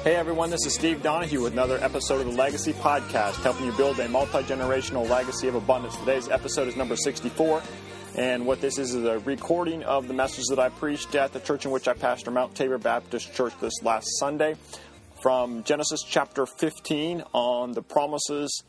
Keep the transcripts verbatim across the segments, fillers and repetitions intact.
Hey everyone, this is Steve Donahue with another episode of the Legacy Podcast, helping you build a multi-generational legacy of abundance. Today's episode is number sixty-four, and what this is is a recording of the message that I preached at the church in which I pastor, Mount Tabor Baptist Church, this last Sunday, from Genesis chapter fifteen on the promises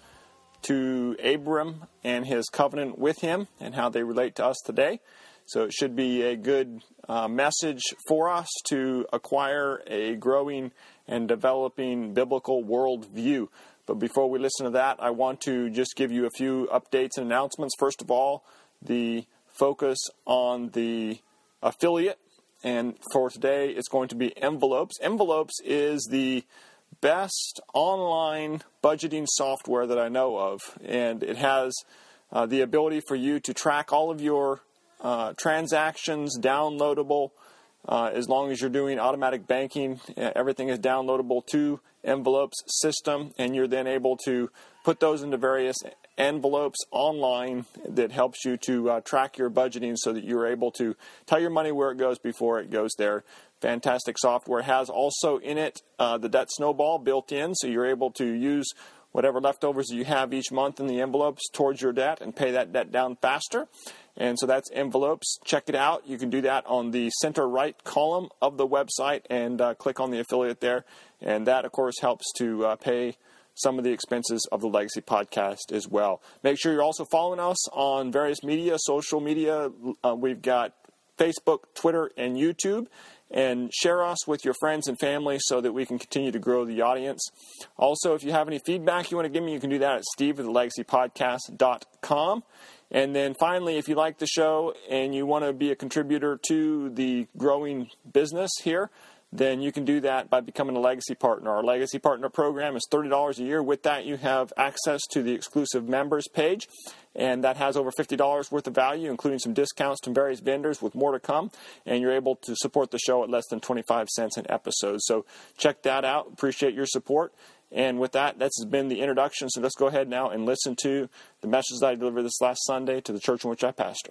to Abram and his covenant with him and how they relate to us today. So it should be a good uh, message for us to acquire a growing and developing biblical worldview. But before we listen to that, I want to just give you a few updates and announcements. First of all, the focus on the affiliate. And for today, it's going to be Envelopes. Envelopes is the best online budgeting software that I know of. And it has uh, the ability for you to track all of your uh, transactions, downloadable. Uh, as long as you're doing automatic banking, everything is downloadable to Envelopes system, and you're then able to put those into various envelopes online that helps you to uh, track your budgeting so that you're able to tell your money where it goes before it goes there. Fantastic software. It has also in it uh, the debt snowball built in, so you're able to use whatever leftovers you have each month in the envelopes towards your debt and pay that debt down faster. And so that's Envelopes. Check it out. You can do that on the center right column of the website and uh, click on the affiliate there. And that, of course, helps to uh, pay some of the expenses of the Legacy Podcast as well. Make sure you're also following us on various media, social media. Uh, we've got Facebook, Twitter, and YouTube. And share us with your friends and family so that we can continue to grow the audience. Also, if you have any feedback you want to give me, you can do that at steve at the legacy podcast dot com. And then finally, if you like the show and you want to be a contributor to the growing business here, then you can do that by becoming a Legacy Partner. Our Legacy Partner program is thirty dollars a year. With that, you have access to the exclusive members page, and that has over fifty dollars worth of value, including some discounts from various vendors with more to come. And you're able to support the show at less than twenty-five cents an episode. So check that out. Appreciate your support. And with that, that's been the introduction. So let's go ahead now and listen to the message that I delivered this last Sunday to the church in which I pastor.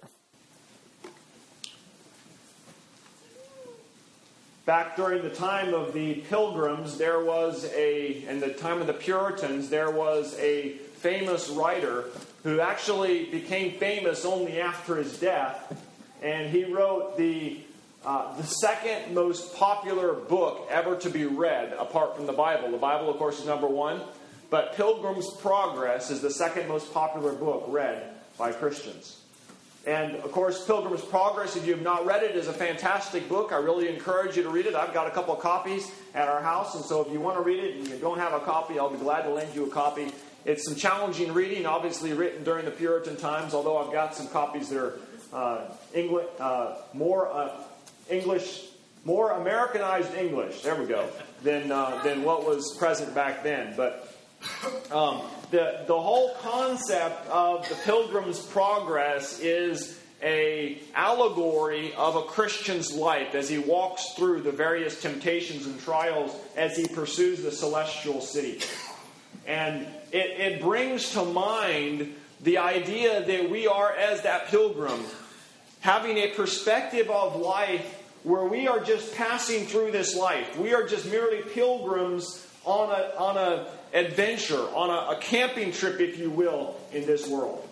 Back during the time of the Pilgrims, there was a, in the time of the Puritans, there was a famous writer who actually became famous only after his death. And he wrote the uh, the second most popular book ever to be read, apart from the Bible. The Bible, of course, is number one. But Pilgrim's Progress is the second most popular book read by Christians. And, of course, Pilgrim's Progress, if you have not read it, is a fantastic book. I really encourage you to read it. I've got a couple of copies at our house, and so if you want to read it and you don't have a copy, I'll be glad to lend you a copy. It's some challenging reading, obviously written during the Puritan times, although I've got some copies that are uh, English, uh, more uh, English, more Americanized English, there we go, than, uh, than what was present back then. But Um, the, the whole concept of the Pilgrim's Progress is a allegory of a Christian's life as he walks through the various temptations and trials as he pursues the celestial city. And it, it brings to mind the idea that we are, as that pilgrim, having a perspective of life where we are just passing through this life. We are just merely pilgrims on a on a adventure, on a, a camping trip, if you will, in this world.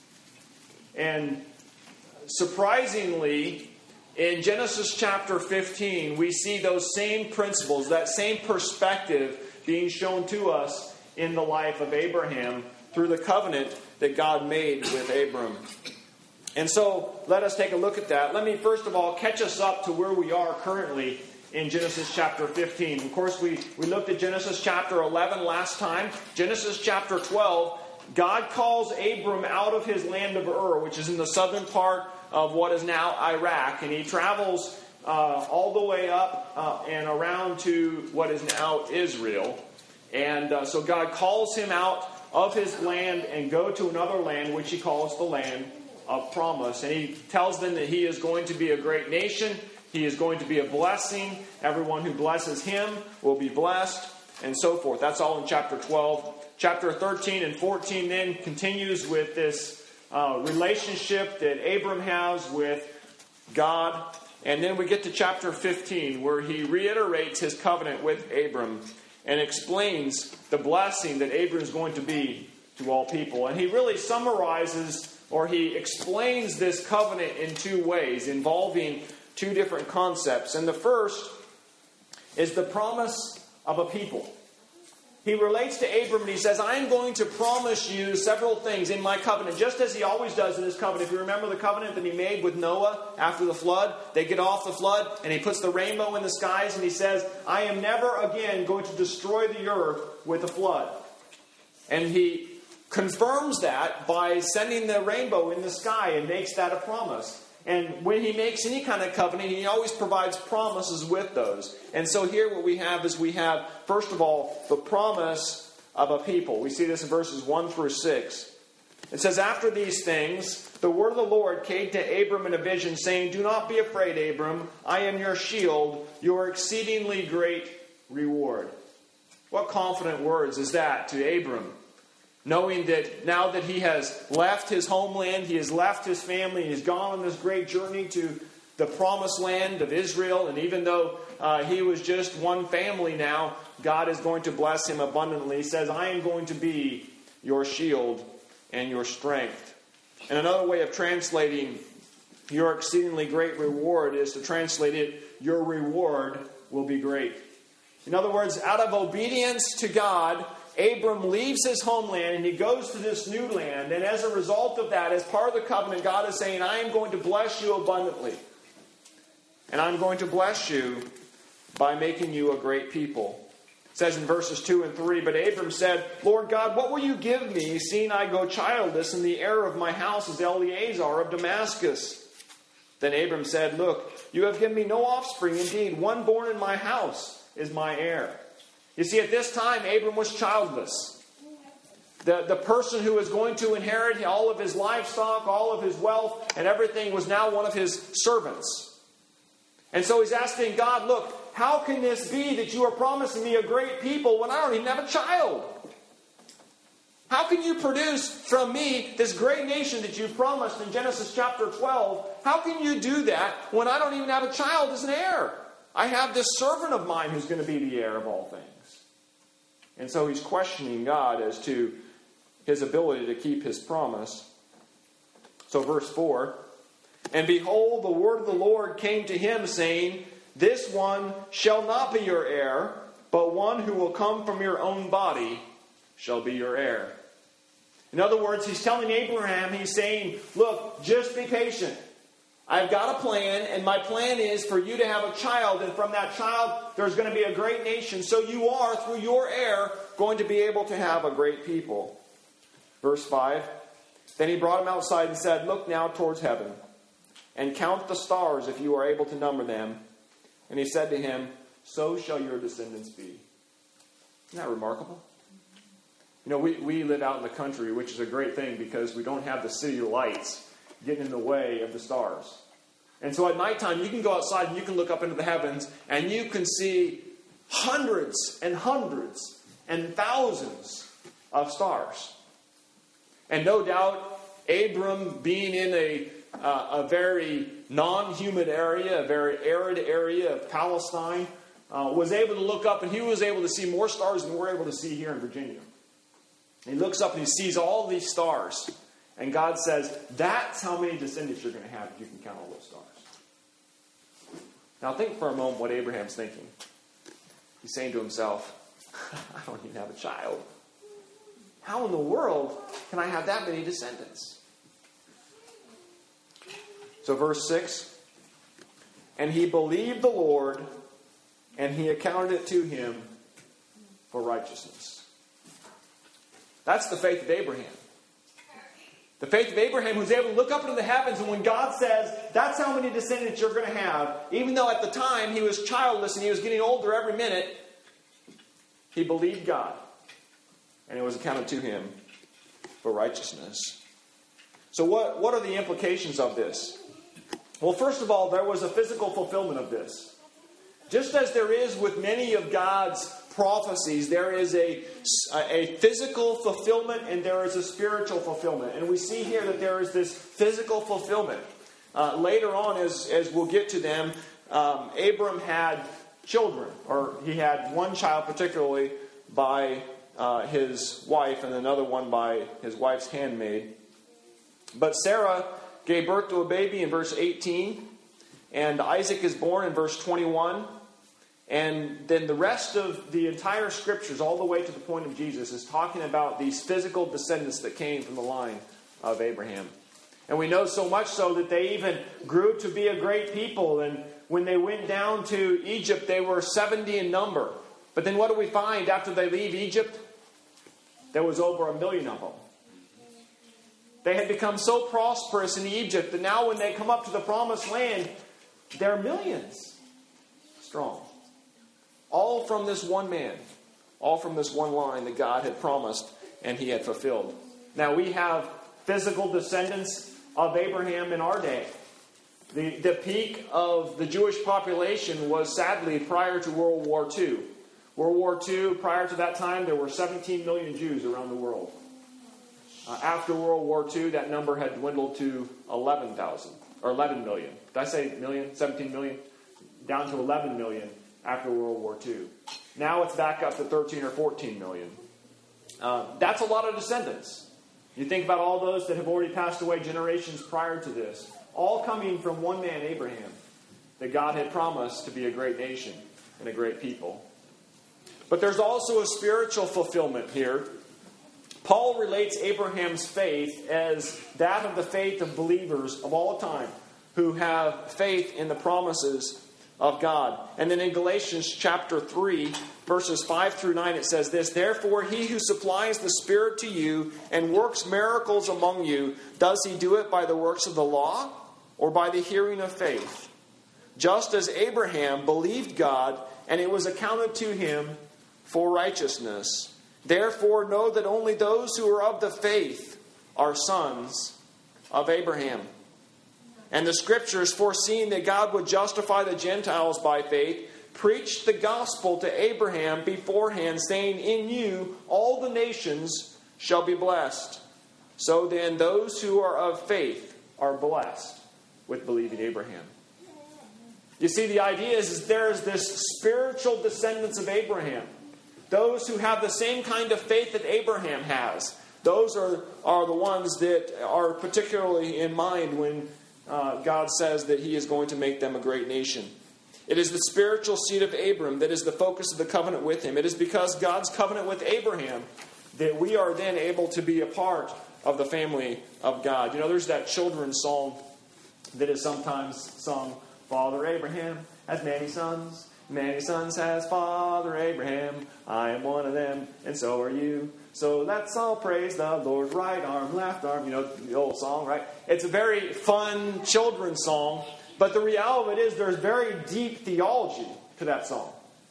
And surprisingly, in Genesis chapter fifteen, we see those same principles, that same perspective being shown to us in the life of Abraham through the covenant that God made with Abram. And so, let us take a look at that. Let me first of all catch us up to where we are currently in Genesis chapter fifteen. Of course, we, we looked at Genesis chapter eleven last time. Genesis chapter twelve, God calls Abram out of his land of Ur, which is in the southern part of what is now Iraq. And he travels uh, all the way up uh, and around to what is now Israel. And uh, so God calls him out of his land and go to another land, which he calls the land of promise. And he tells them that he is going to be a great nation. He is going to be a blessing. Everyone who blesses him will be blessed, and so forth. That's all in chapter twelve. Chapter thirteen and fourteen then continues with this uh, relationship that Abram has with God. And then we get to chapter fifteen, where he reiterates his covenant with Abram. and explains the blessing that Abram is going to be to all people. And he really summarizes, or he explains this covenant in two ways, involving two different concepts. And the first is the promise of a people. He relates to Abram and he says, I am going to promise you several things in my covenant, just as he always does in his covenant. If you remember the covenant that he made with Noah after the flood, they get off the flood and he puts the rainbow in the skies and he says, I am never again going to destroy the earth with a flood. And he confirms that by sending the rainbow in the sky and makes that a promise. And when he makes any kind of covenant, he always provides promises with those. And so here what we have is we have, first of all, the promise of a people. We see this in verses one through six. It says, after these things, the word of the Lord came to Abram in a vision, saying, do not be afraid, Abram. I am your shield, your exceedingly great reward. What confident words is that to Abram? Knowing that now that he has left his homeland, he has left his family, he's gone on this great journey to the promised land of Israel. And even though uh, he was just one family now, God is going to bless him abundantly. He says, I am going to be your shield and your strength. And another way of translating your exceedingly great reward is to translate it, your reward will be great. In other words, out of obedience to God, Abram leaves his homeland and he goes to this new land. And as a result of that, as part of the covenant, God is saying, I am going to bless you abundantly. And I'm going to bless you by making you a great people. It says in verses two and three, but Abram said, Lord God, what will you give me, seeing I go childless, and the heir of my house is Eleazar of Damascus? Then Abram said, look, you have given me no offspring. Indeed, one born in my house is my heir. You see, at this time, Abram was childless. The, the person who was going to inherit all of his livestock, all of his wealth, and everything was now one of his servants. And so he's asking God, look, how can this be that you are promising me a great people when I don't even have a child? How can you produce from me this great nation that you promised in Genesis chapter twelve? How can you do that when I don't even have a child as an heir? I have this servant of mine who's going to be the heir of all things. And so he's questioning God as to his ability to keep his promise. So verse four, and behold, the word of the Lord came to him, saying, this one shall not be your heir, but one who will come from your own body shall be your heir. In other words, he's telling Abraham, he's saying, look, just be patient. I've got a plan, and my plan is for you to have a child, and from that child, there's going to be a great nation. So you are, through your heir, going to be able to have a great people. Verse five, then he brought him outside and said, look now towards heaven, and count the stars if you are able to number them. And he said to him, so shall your descendants be. Isn't that remarkable? You know, we, we live out in the country, which is a great thing because we don't have the city lights getting in the way of the stars. And so at nighttime, you can go outside and you can look up into the heavens and you can see hundreds and hundreds and thousands of stars. And no doubt, Abram, being in a, uh, a very non-humid area, a very arid area of Palestine, uh, was able to look up and he was able to see more stars than we're able to see here in Virginia. He looks up and he sees all these stars. And God says, that's how many descendants you're going to have if you can count all those stars. Now think for a moment what Abraham's thinking. He's saying to himself, I don't even have a child. How in the world can I have that many descendants? So verse six, and he believed the Lord, and he accounted it to him for righteousness. That's the faith of Abraham. The faith of Abraham, who's able to look up into the heavens, and when God says, that's how many descendants you're going to have, even though at the time he was childless and he was getting older every minute, he believed God. And it was accounted to him for righteousness. So what, what are the implications of this? Well, first of all, there was a physical fulfillment of this. Just as there is with many of God's prophecies, there is a, a physical fulfillment and there is a spiritual fulfillment. And we see here that there is this physical fulfillment. Uh, later on, as, as we'll get to them, um, Abram had children, or he had one child particularly by uh, his wife and another one by his wife's handmaid. But Sarah gave birth to a baby in verse eighteen, and Isaac is born in verse twenty-one. And then the rest of the entire scriptures, all the way to the point of Jesus, is talking about these physical descendants that came from the line of Abraham. And we know so much so that they even grew to be a great people. And when they went down to Egypt, they were seventy in number. But then what do we find after they leave Egypt? There was over a million of them. They had become so prosperous in Egypt that now when they come up to the promised land, they're millions strong. All from this one man. All from this one line that God had promised and he had fulfilled. Now we have physical descendants of Abraham in our day. The, the peak of the Jewish population was sadly prior to World War Two. World War Two, prior to that time, there were seventeen million Jews around the world. Uh, after World War Two, that number had dwindled to eleven thousand, or eleven million. Did I say million? seventeen million? Down to eleven million after World War Two. Now it's back up to thirteen or fourteen million. Uh, that's a lot of descendants. You think about all those that have already passed away generations prior to this, all coming from one man, Abraham, that God had promised to be a great nation and a great people. But there's also a spiritual fulfillment here. Paul relates Abraham's faith as that of the faith of believers of all time who have faith in the promises of God. And then in Galatians chapter three, verses five through nine, it says this: "Therefore he who supplies the Spirit to you and works miracles among you, does he do it by the works of the law or by the hearing of faith? Just as Abraham believed God, and it was accounted to him for righteousness. Therefore know that only those who are of the faith are sons of Abraham. And the Scriptures, foreseeing that God would justify the Gentiles by faith, preached the gospel to Abraham beforehand, saying, 'In you all the nations shall be blessed.' So then those who are of faith are blessed with believing Abraham." You see, the idea is, is there is this spiritual descendants of Abraham. Those who have the same kind of faith that Abraham has. Those are, are the ones that are particularly in mind when uh, God says that he is going to make them a great nation. It is the spiritual seed of Abram that is the focus of the covenant with him. It is because God's covenant with Abraham that we are then able to be a part of the family of God. You know, there's that children's song that is sometimes sung, "Father Abraham has many sons. Many sons has Father Abraham. I am one of them, and so are you. So let's all praise the Lord. Right arm, left arm." You know, the old song, right? It's a very fun children's song. But the reality of it is there's very deep theology to that song.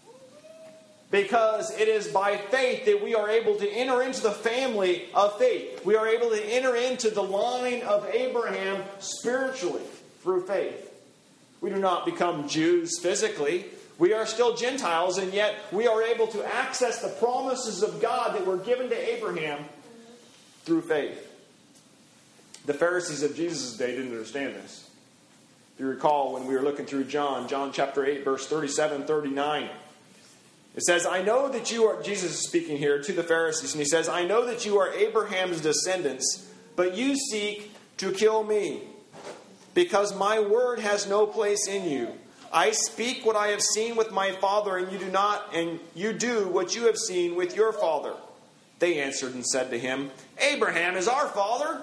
Because it is by faith that we are able to enter into the family of faith. We are able to enter into the line of Abraham spiritually through faith. We do not become Jews physically. We are still Gentiles, and yet we are able to access the promises of God that were given to Abraham through faith. The Pharisees of Jesus' day didn't understand this. If you recall, when we were looking through John, John chapter eight, verse thirty-seven, thirty-nine, it says, "I know that you are," Jesus is speaking here to the Pharisees, and he says, "I know that you are Abraham's descendants, but you seek to kill me, because my word has no place in you. I speak what I have seen with my father, and you do not, and you do what you have seen with your father." They answered and said to him, "Abraham is our father."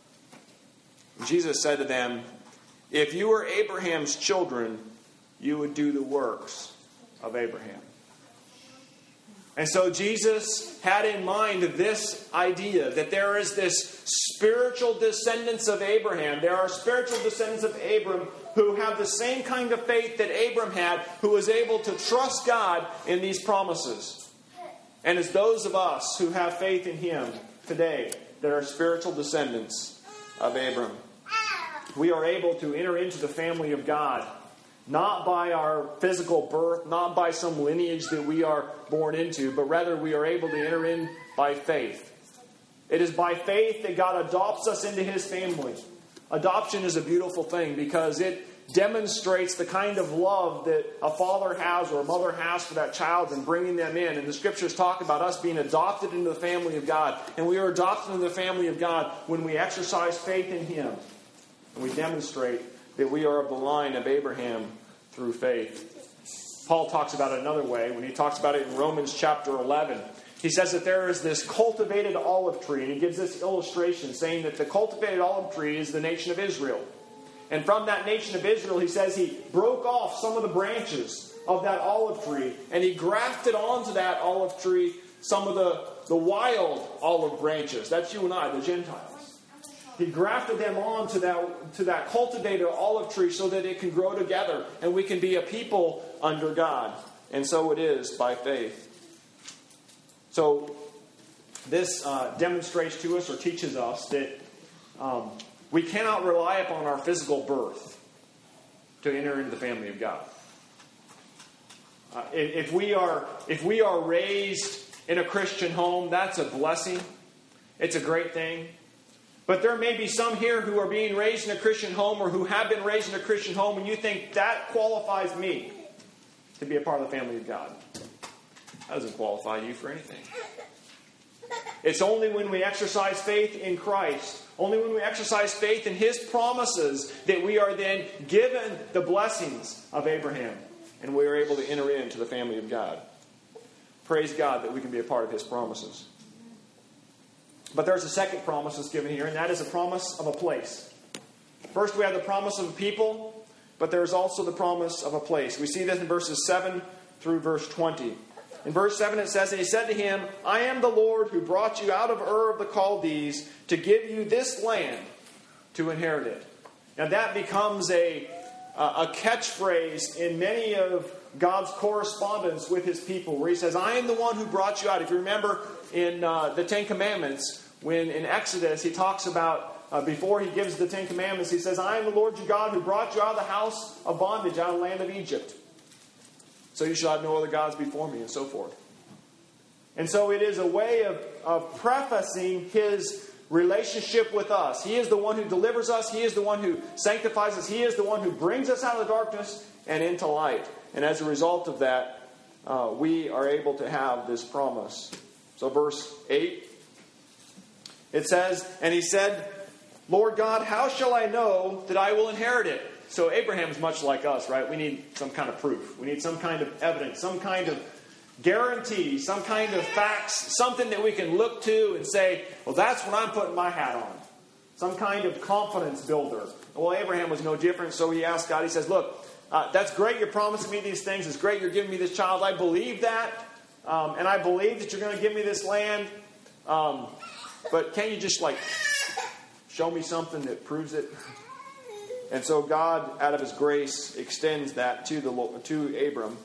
Jesus said to them, "If you were Abraham's children, you would do the works of Abraham." And so Jesus had in mind this idea that there is this spiritual descendants of Abraham. There are spiritual descendants of Abram who have the same kind of faith that Abram had, who was able to trust God in these promises. And it's those of us who have faith in him today that are spiritual descendants of Abram. We are able to enter into the family of God, not by our physical birth, not by some lineage that we are born into, but rather we are able to enter in by faith. It is by faith that God adopts us into his family. Adoption is a beautiful thing because it demonstrates the kind of love that a father has or a mother has for that child and bringing them in. And the Scriptures talk about us being adopted into the family of God. And we are adopted into the family of God when we exercise faith in Him. And we demonstrate that we are of the line of Abraham through faith. Paul talks about it another way when he talks about it in Romans chapter eleven. He says that there is this cultivated olive tree, and he gives this illustration saying that the cultivated olive tree is the nation of Israel. And from that nation of Israel, he says he broke off some of the branches of that olive tree, and he grafted onto that olive tree some of the, the wild olive branches. That's you and I, the Gentiles. He grafted them on to that, to that cultivated olive tree so that it can grow together and we can be a people under God. And so it is by faith. So this uh, demonstrates to us or teaches us that um, we cannot rely upon our physical birth to enter into the family of God. Uh, if, if we are, if we are raised in a Christian home, that's a blessing. It's a great thing. But there may be some here who are being raised in a Christian home or who have been raised in a Christian home, and you think that qualifies me to be a part of the family of God. That doesn't qualify you for anything. It's only when we exercise faith in Christ, only when we exercise faith in His promises, that we are then given the blessings of Abraham, and we are able to enter into the family of God. Praise God that we can be a part of His promises. But there's a second promise that's given here, and that is a promise of a place. First, we have the promise of a people, but there's also the promise of a place. We see this in verses seven through verse twenty. In verse seven it says, "And he said to him, I am the Lord who brought you out of Ur of the Chaldees to give you this land to inherit it." Now that becomes a, a catchphrase in many of God's correspondence with His people, where He says, I am the one who brought you out. If you remember in uh, the Ten Commandments, when in Exodus He talks about, uh, before He gives the Ten Commandments, He says, I am the Lord your God who brought you out of the house of bondage, out of the land of Egypt. So you shall have no other gods before me, and so forth. And so it is a way of, of prefacing His relationship with us. He is the one who delivers us. He is the one who sanctifies us. He is the one who brings us out of the darkness and into light. And as a result of that, uh, we are able to have this promise. So verse eight, it says, "And he said, Lord God, how shall I know that I will inherit it?" So Abraham's much like us, right? We need some kind of proof. We need some kind of evidence, some kind of guarantee, some kind of facts, something that we can look to and say, well, that's what I'm putting my hat on. Some kind of confidence builder. Well, Abraham was no different, so he asked God, he says, look, uh, that's great you're promising me these things. It's great you're giving me this child. I believe that. Um, and I believe that you're going to give me this land. Um, but can't you just like show me something that proves it? And so God, out of His grace, extends that to the to Abram.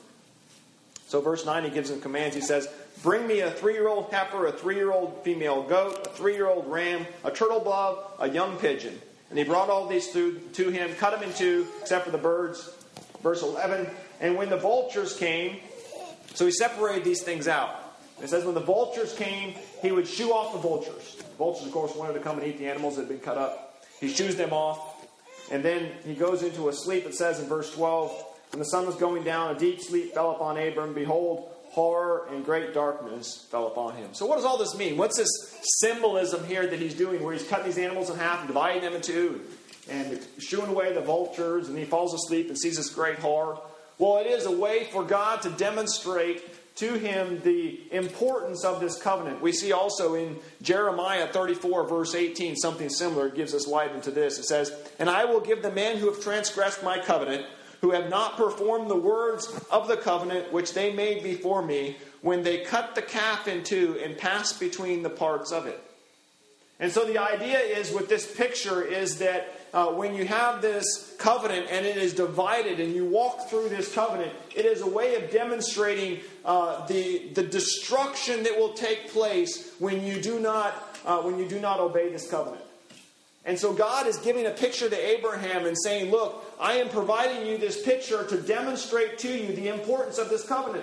So verse nine, He gives him commands. He says, bring me a three-year-old heifer, a three-year-old female goat, a three-year-old ram, a turtle dove, a young pigeon. And he brought all these to, to him, cut them in two, except for the birds. Verse eleven, and when the vultures came, so he separated these things out. It says when the vultures came, he would shoo off the vultures. The vultures, of course, wanted to come and eat the animals that had been cut up. He shoos them off. And then he goes into a sleep. It says in verse twelve, when the sun was going down, a deep sleep fell upon Abram. Behold, horror and great darkness fell upon him. So what does all this mean? What's this symbolism here that he's doing where he's cutting these animals in half and dividing them in two and shooing away the vultures, and he falls asleep and sees this great horror? Well, it is a way for God to demonstrate to him the importance of this covenant. We see also in Jeremiah thirty-four, verse eighteen, something similar. It gives us light into this. It says, and I will give the men who have transgressed my covenant, who have not performed the words of the covenant which they made before me, when they cut the calf in two and passed between the parts of it. And so the idea is with this picture is that uh, when you have this covenant and it is divided and you walk through this covenant, it is a way of demonstrating uh, the, the destruction that will take place when you do not uh, when you do not obey this covenant. And so God is giving a picture to Abraham and saying, look, I am providing you this picture to demonstrate to you the importance of this covenant.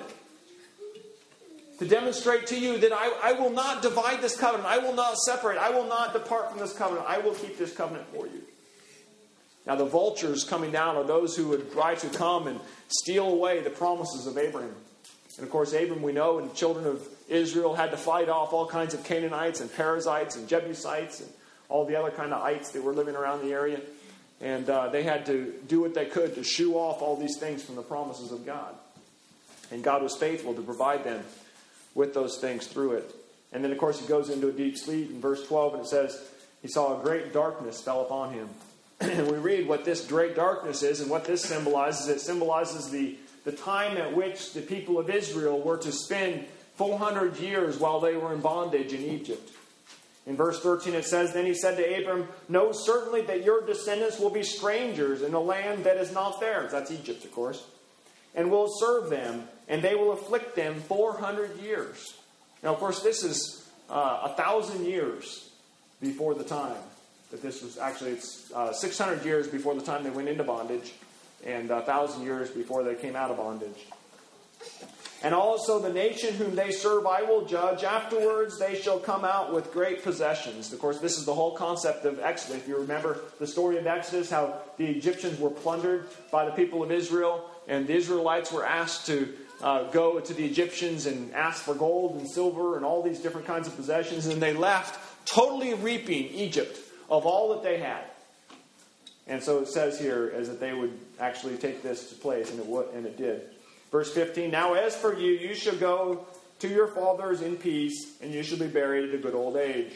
To demonstrate to you that I, I will not divide this covenant. I will not separate. I will not depart from this covenant. I will keep this covenant for you. Now the vultures coming down are those who would try to come and steal away the promises of Abraham. And of course, Abram, we know, and the children of Israel had to fight off all kinds of Canaanites and Perizzites and Jebusites and all the other kind of ites that were living around the area. And uh, they had to do what they could to shoo off all these things from the promises of God. And God was faithful to provide them with those things through it. And then, of course, he goes into a deep sleep in verse twelve, and it says, he saw a great darkness fell upon him. And we read what this great darkness is and what this symbolizes. It symbolizes the, the time at which the people of Israel were to spend four hundred years while they were in bondage in Egypt. In verse thirteen it says, then he said to Abram, know certainly that your descendants will be strangers in a land that is not theirs. That's Egypt, of course. And will serve them, and they will afflict them four hundred years. Now, of course, this is uh, a thousand years before the time that this was actually, it's uh, six hundred years before the time they went into bondage, and a thousand years before they came out of bondage. And also the nation whom they serve I will judge. Afterwards they shall come out with great possessions. Of course, this is the whole concept of Exodus. If you remember the story of Exodus, how the Egyptians were plundered by the people of Israel, and the Israelites were asked to uh, go to the Egyptians and ask for gold and silver and all these different kinds of possessions, and they left totally reaping Egypt of all that they had. And so it says here as that they would actually take this to place, and it would, and it did. Verse fifteen, now as for you, you shall go to your fathers in peace, and you shall be buried at a good old age.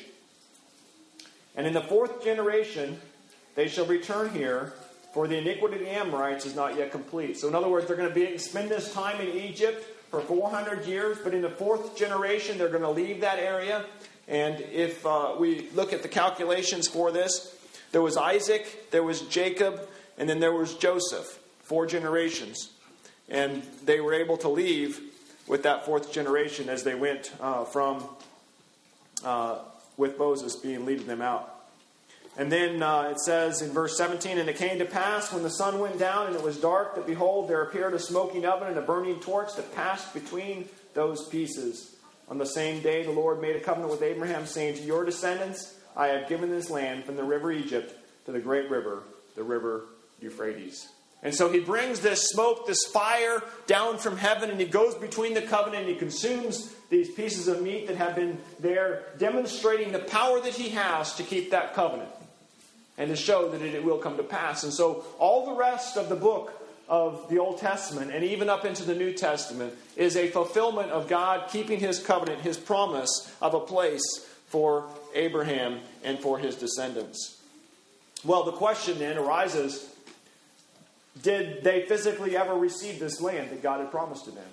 And in the fourth generation, they shall return here, for the iniquity of the Amorites is not yet complete. So in other words, they're going to be spend this time in Egypt for four hundred years, but in the fourth generation, they're going to leave that area. And if uh, we look at the calculations for this, there was Isaac, there was Jacob, and then there was Joseph. Four generations. And they were able to leave with that fourth generation as they went uh, from, uh, with Moses being leading them out. And then uh, it says in verse seventeen, and it came to pass when the sun went down and it was dark, that behold, there appeared a smoking oven and a burning torch that passed between those pieces. On the same day the Lord made a covenant with Abraham, saying, to your descendants I have given this land from the river Egypt to the great river, the river Euphrates. And so he brings this smoke, this fire down from heaven, and he goes between the covenant and he consumes these pieces of meat that have been there, demonstrating the power that he has to keep that covenant and to show that it will come to pass. And so all the rest of the book of the Old Testament and even up into the New Testament is a fulfillment of God keeping his covenant, his promise of a place for Abraham and for his descendants. Well, the question then arises, did they physically ever receive this land that God had promised to them?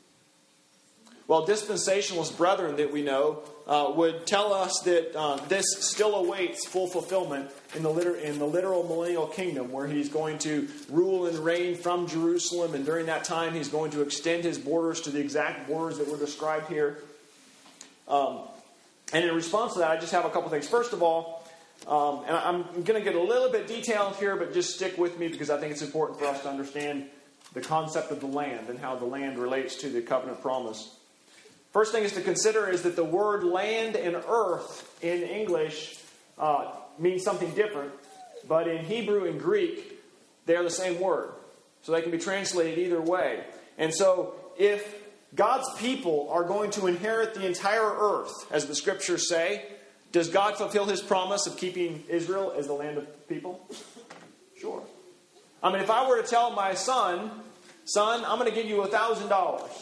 Well, dispensationalist brethren that we know uh, would tell us that uh, this still awaits full fulfillment in the, liter- in the literal millennial kingdom, where he's going to rule and reign from Jerusalem, and during that time he's going to extend his borders to the exact borders that were described here. Um, and in response to that, I just have a couple things. First of all, Um, and I'm going to get a little bit detailed here, but just stick with me because I think it's important for us to understand the concept of the land and how the land relates to the covenant promise. First thing is to consider is that the word land and earth in English uh, means something different, but in Hebrew and Greek, they're the same word. So they can be translated either way. And so if God's people are going to inherit the entire earth, as the scriptures say, does God fulfill his promise of keeping Israel as the land of people? Sure. I mean, if I were to tell my son, son, I'm going to give you a thousand dollars,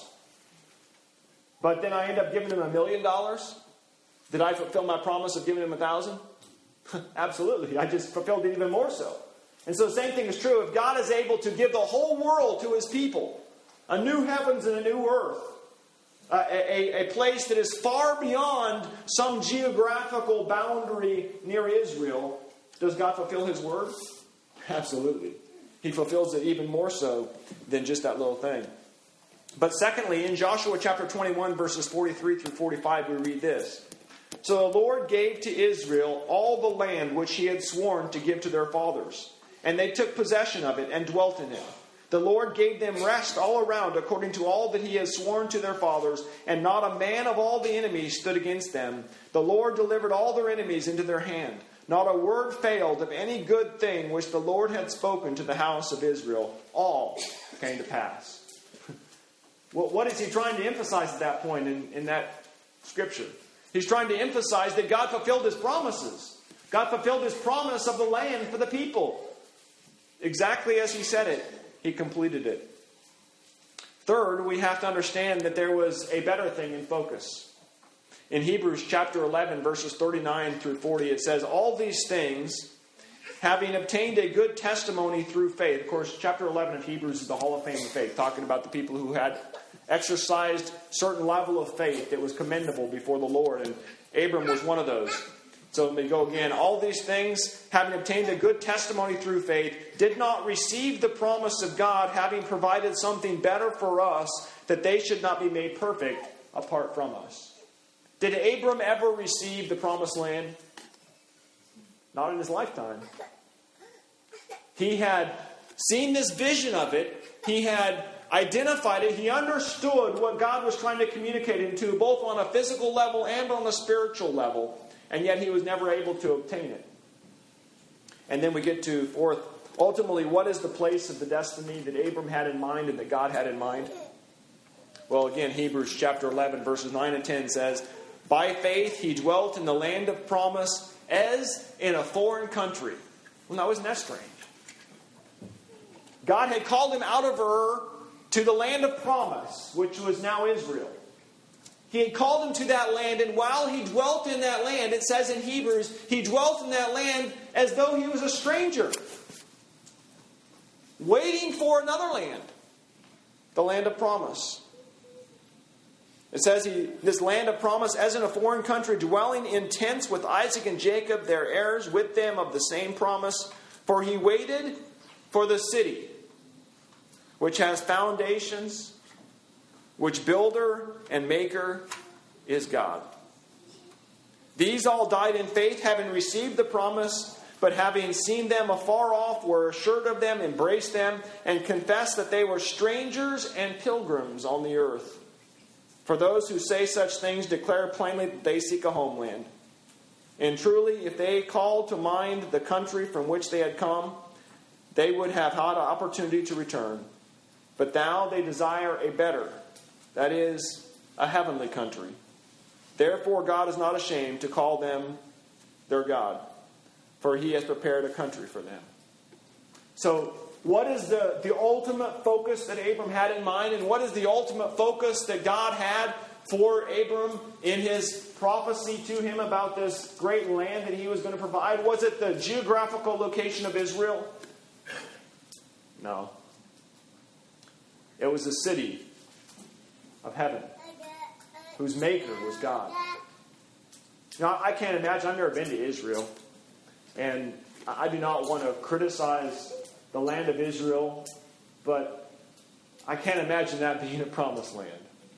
but then I end up giving him a million dollars, did I fulfill my promise of giving him a thousand? Absolutely. I just fulfilled it even more so. And so the same thing is true. If God is able to give the whole world to his people, a new heavens and a new earth, Uh, a, a place that is far beyond some geographical boundary near Israel, does God fulfill his word? Absolutely. He fulfills it even more so than just that little thing. But secondly, in Joshua chapter twenty-one, verses forty-three through forty-five, we read this. So the Lord gave to Israel all the land which he had sworn to give to their fathers, and they took possession of it and dwelt in it. The Lord gave them rest all around according to all that he has sworn to their fathers, and not a man of all the enemies stood against them. The Lord delivered all their enemies into their hand. not a word failed of any good thing which the Lord had spoken to the house of Israel. All came to pass. Well, what is he trying to emphasize at that point in, in that scripture? He's trying to emphasize that God fulfilled his promises. God fulfilled his promise of the land for the people. Exactly as he said it, he completed it. Third, we have to understand that there was a better thing in focus. In Hebrews chapter eleven, verses thirty-nine through forty, it says, all these things, having obtained a good testimony through faith. Of course, chapter eleven of Hebrews is the Hall of Fame of faith, talking about the people who had exercised certain level of faith that was commendable before the Lord. And Abram was one of those. So let me go again. All these things, having obtained a good testimony through faith, did not receive the promise of God, having provided something better for us, that they should not be made perfect apart from us. Did Abram ever receive the promised land? Not in his lifetime. He had seen this vision of it. He had identified it. He understood what God was trying to communicate him to, both on a physical level and on a spiritual level. And yet he was never able to obtain it. And then we get to fourth. Ultimately, what is the place of the destiny that Abram had in mind and that God had in mind? Well, again, Hebrews chapter eleven, verses nine and ten says, by faith he dwelt in the land of promise as in a foreign country. Well, now isn't that strange? God had called him out of Ur to the land of promise, which was now Israel. He had called him to that land, and while he dwelt in that land, it says in Hebrews, he dwelt in that land as though he was a stranger, waiting for another land, the land of promise. It says he, this land of promise, as in a foreign country, dwelling in tents with Isaac and Jacob, their heirs, with them of the same promise. For he waited for the city, which has foundations, which builder and maker is God. These all died in faith, having received the promise, but having seen them afar off, were assured of them, embraced them, and confessed that they were strangers and pilgrims on the earth. For those who say such things declare plainly that they seek a homeland. And truly, if they called to mind the country from which they had come, they would have had an opportunity to return. But now they desire a better, that is, a heavenly country. Therefore God is not ashamed to call them their God, for he has prepared a country for them. So, what is the, the ultimate focus that Abram had in mind? And what is the ultimate focus that God had for Abram in his prophecy to him about this great land that he was going to provide? Was it the geographical location of Israel? No. It was the city of heaven, whose maker was God. Now, I can't imagine, I've never been to Israel, and I do not want to criticize the land of Israel, but I can't imagine that being a promised land.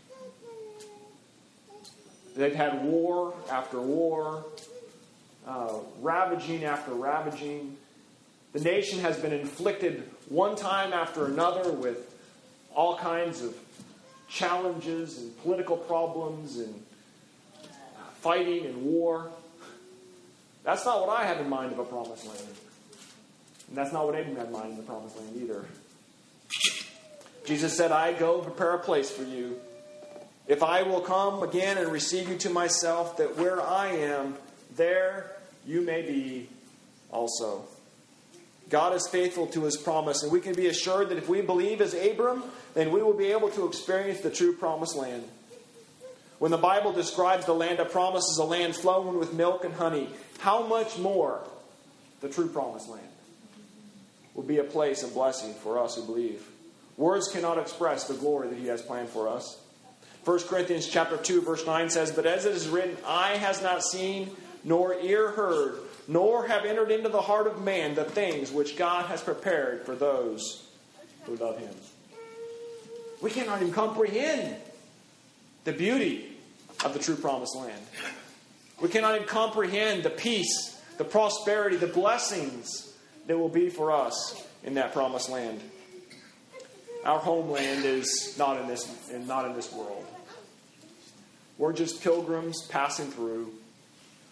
They've had war after war, uh, ravaging after ravaging. The nation has been inflicted one time after another with all kinds of challenges and political problems and fighting and war. That's not what I have in mind of a promised land. And that's not what Abram had in mind in the promised land either. Jesus said, I go prepare a place for you. If I will come again and receive you to myself, that where I am, there you may be also. God is faithful to his promise, and we can be assured that if we believe as Abram, then we will be able to experience the true promised land. When the Bible describes the land of promise as a land flowing with milk and honey, how much more the true promised land will be a place of blessing for us who believe. Words cannot express the glory that he has planned for us. First Corinthians chapter two, verse nine says, But as it is written, eye has not seen, nor ear heard, nor have entered into the heart of man the things which God has prepared for those who love him. We cannot even comprehend the beauty of the true promised land. We cannot even comprehend the peace, the prosperity, the blessings that will be for us in that promised land. Our homeland is not in this, not in this world. We're just pilgrims passing through.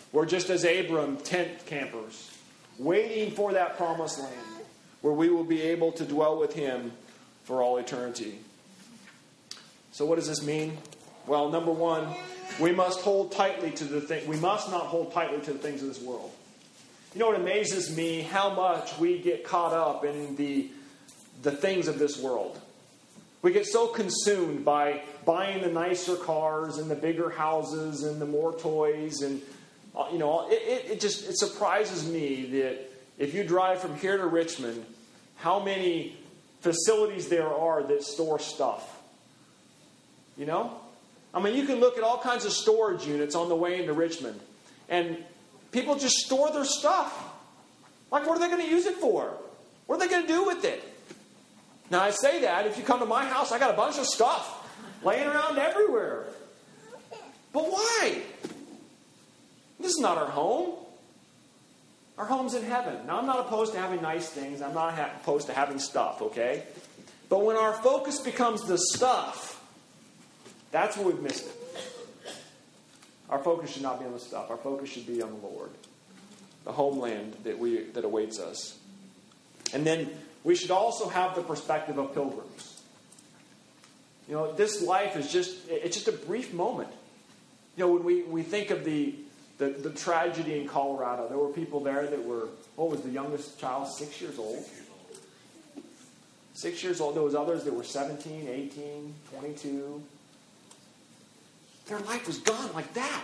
We're just as Abram, tent campers, waiting for that promised land where we will be able to dwell with him for all eternity. So what does this mean? Well, number one, we must hold tightly to the thing. We must not hold tightly to the things of this world. You know what amazes me? How much we get caught up in the, the things of this world. We get so consumed by buying the nicer cars and the bigger houses and the more toys. And, uh, you know, it, it, it just it surprises me that if you drive from here to Richmond, how many facilities there are that store stuff. You know? I mean, you can look at all kinds of storage units on the way into Richmond. And people just store their stuff. Like, what are they going to use it for? What are they going to do with it? Now, I say that. If you come to my house, I got a bunch of stuff laying around everywhere. But why? This is not our home. Our home's in heaven. Now, I'm not opposed to having nice things. I'm not ha- opposed to having stuff, okay? But when our focus becomes the stuff, that's where we've missed it. Our focus should not be on the stuff. Our focus should be on the Lord, the homeland that we that awaits us. And then we should also have the perspective of pilgrims. You know, this life is just, it's just a brief moment. You know, when we, we think of the, the, the tragedy in Colorado, there were people there that were, what was the youngest child? Six years old. Six years old. There was others that were seventeen, eighteen, twenty-two. Their life was gone like that.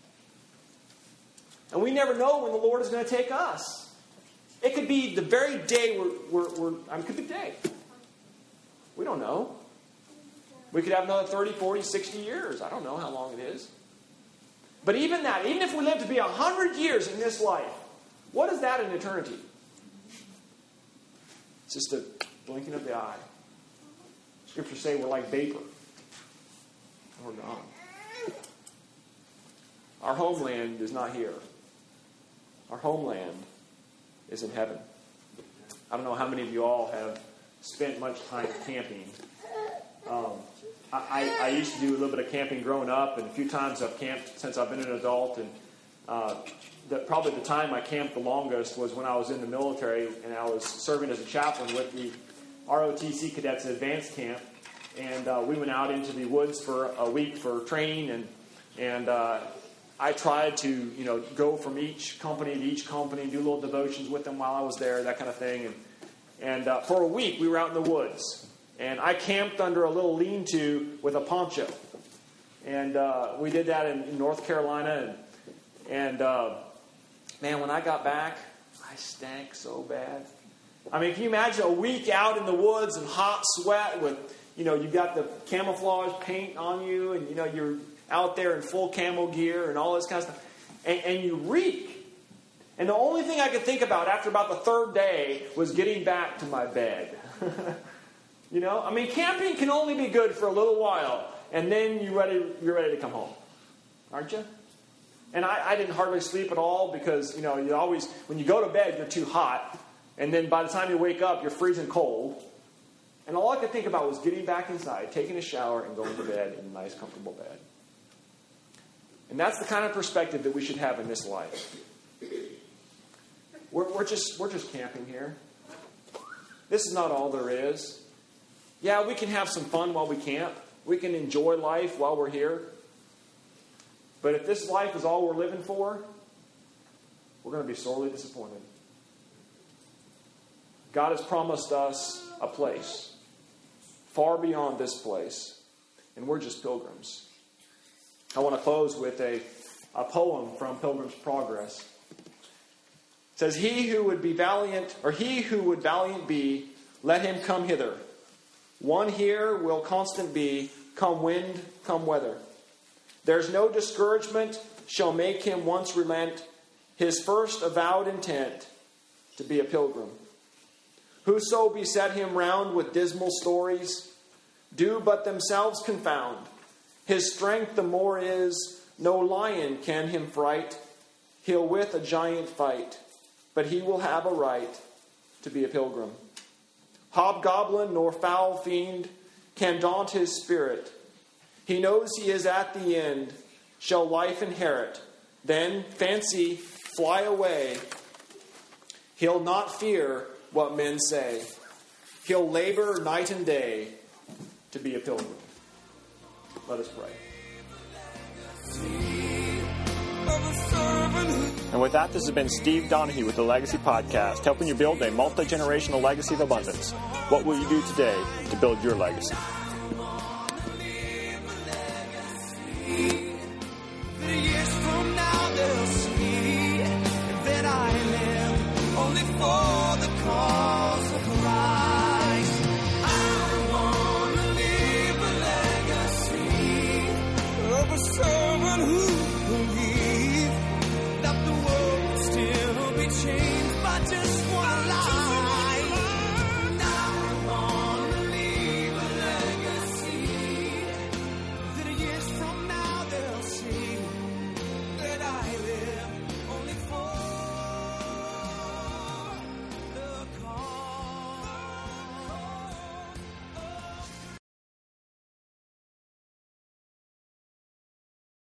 And we never know when the Lord is going to take us. It could be the very day we're, we're, we're I mean, it could be the day. We don't know. We could have another thirty, forty, sixty years. I don't know how long it is. But even that, even if we live to be one hundred years in this life, what is that in eternity? It's just a blinking of the eye. Scriptures say we're like vapor. We're gone. Our homeland is not here. Our homeland is in heaven. I don't know how many of you all have spent much time camping. Um, I, I used to do a little bit of camping growing up, and a few times I've camped since I've been an adult. And uh, the, probably the time I camped the longest was when I was in the military, and I was serving as a chaplain with the R O T C Cadets Advanced Camp. And uh, we went out into the woods for a week for training, and and uh, I tried to, you know, go from each company to each company, do little devotions with them while I was there, that kind of thing. And and uh, for a week, we were out in the woods. And I camped under a little lean-to with a poncho. And uh, we did that in, in North Carolina. And, and uh, man, when I got back, I stank so bad. I mean, can you imagine a week out in the woods and hot sweat with, you know, you got the camouflage paint on you, and, you know, you're out there in full camo gear and all this kind of stuff. And, and you reek. And the only thing I could think about after about the third day was getting back to my bed. You know? I mean, camping can only be good for a little while, and then you're ready, you're ready to come home. Aren't you? And I, I didn't hardly sleep at all because, you know, you always, when you go to bed, you're too hot. And then by the time you wake up, you're freezing cold. And all I could think about was getting back inside, taking a shower, and going to bed in a nice, comfortable bed. And that's the kind of perspective that we should have in this life. We're, we're just we're just camping here. This is not all there is. Yeah, we can have some fun while we camp. We can enjoy life while we're here. But if this life is all we're living for, we're going to be sorely disappointed. God has promised us a place far beyond this place, and we're just pilgrims. I want to close with a, a poem from Pilgrim's Progress. It says, He who would be valiant, or he who would valiant be, let him come hither. One here will constant be, come wind, come weather. There's no discouragement shall make him once relent his first avowed intent to be a pilgrim. Whoso beset him round with dismal stories, do but themselves confound. His strength the more is, no lion can him fright. He'll with a giant fight, but he will have a right to be a pilgrim. Hobgoblin nor foul fiend can daunt his spirit. He knows he is at the end, shall life inherit, then fancy fly away. He'll not fear what men say. He'll labor night and day to be a pilgrim. Let us pray. And with that, this has been Steve Donahue with the Legacy Podcast, helping you build a multi-generational legacy of abundance. What will you do today to build your legacy?